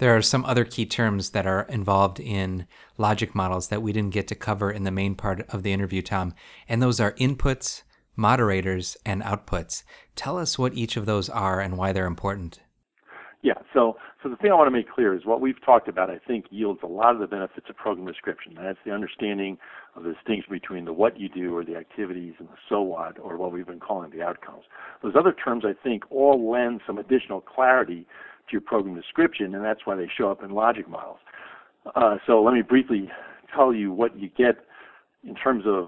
There are some other key terms that are involved in logic models that we didn't get to cover in the main part of the interview, Tom, and those are inputs, moderators, and outputs. Tell us what each of those are and why they're important. Yeah, so the thing I want to make clear is what we've talked about, I think, yields a lot of the benefits of program description. And that's the understanding of the distinction between the what you do or the activities and the so what, or what we've been calling the outcomes. Those other terms, I think, all lend some additional clarity to your program description, and that's why they show up in logic models. So let me briefly tell you what you get in terms of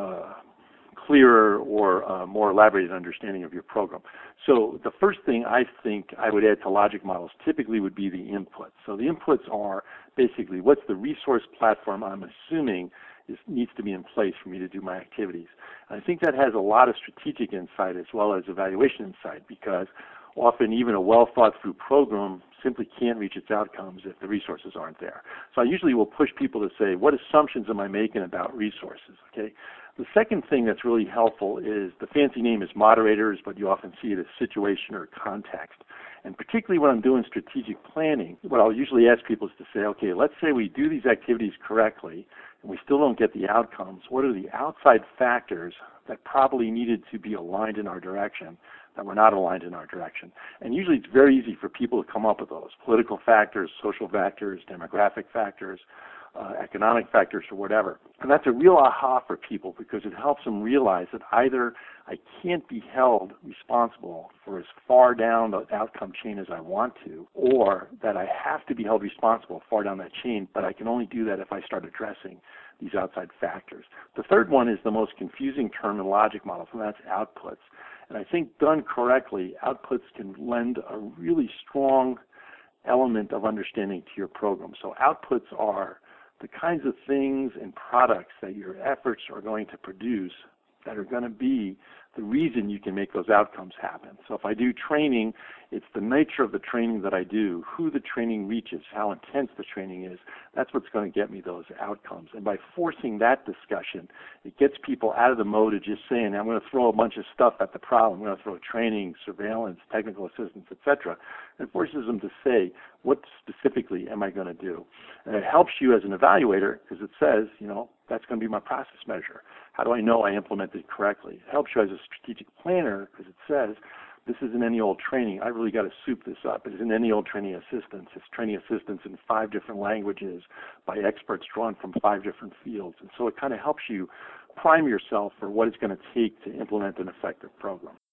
clearer or more elaborated understanding of your program. So the first thing I think I would add to logic models typically would be the inputs. So the inputs are basically what's the resource platform I'm assuming needs to be in place for me to do my activities. And I think that has a lot of strategic insight as well as evaluation insight, because often even a well thought through program simply can't reach its outcomes if the resources aren't there. So I usually will push people to say, what assumptions am I making about resources? Okay. The second thing that's really helpful is the fancy name is moderators, but you often see it as situation or context. And particularly when I'm doing strategic planning, what I'll usually ask people is to say, okay, let's say we do these activities correctly and we still don't get the outcomes. What are the outside factors that probably needed to be aligned in our direction that were not aligned in our direction? And usually it's very easy for people to come up with those. Political factors, social factors, demographic factors, economic factors, or whatever. And that's a real aha for people, because it helps them realize that either I can't be held responsible for as far down the outcome chain as I want to, or that I have to be held responsible far down that chain, but I can only do that if I start addressing these outside factors. The third one is the most confusing term in logic models, and that's outputs. And I think done correctly, outputs can lend a really strong element of understanding to your program. So outputs are the kinds of things and products that your efforts are going to produce that are going to be the reason you can make those outcomes happen. So if I do training, it's the nature of the training that I do, who the training reaches, how intense the training is. That's what's going to get me those outcomes. And by forcing that discussion, it gets people out of the mode of just saying, I'm going to throw a bunch of stuff at the problem. I'm going to throw training, surveillance, technical assistance, etc. It forces them to say, what specifically am I going to do? And it helps you as an evaluator, because it says, that's going to be my process measure. How do I know I implemented it correctly? It helps you as a strategic planner, because it says, this isn't any old training. I really got to soup this up. It isn't any old training assistance. It's training assistance in 5 different languages by experts drawn from 5 different fields. And so it kind of helps you prime yourself for what it's going to take to implement an effective program.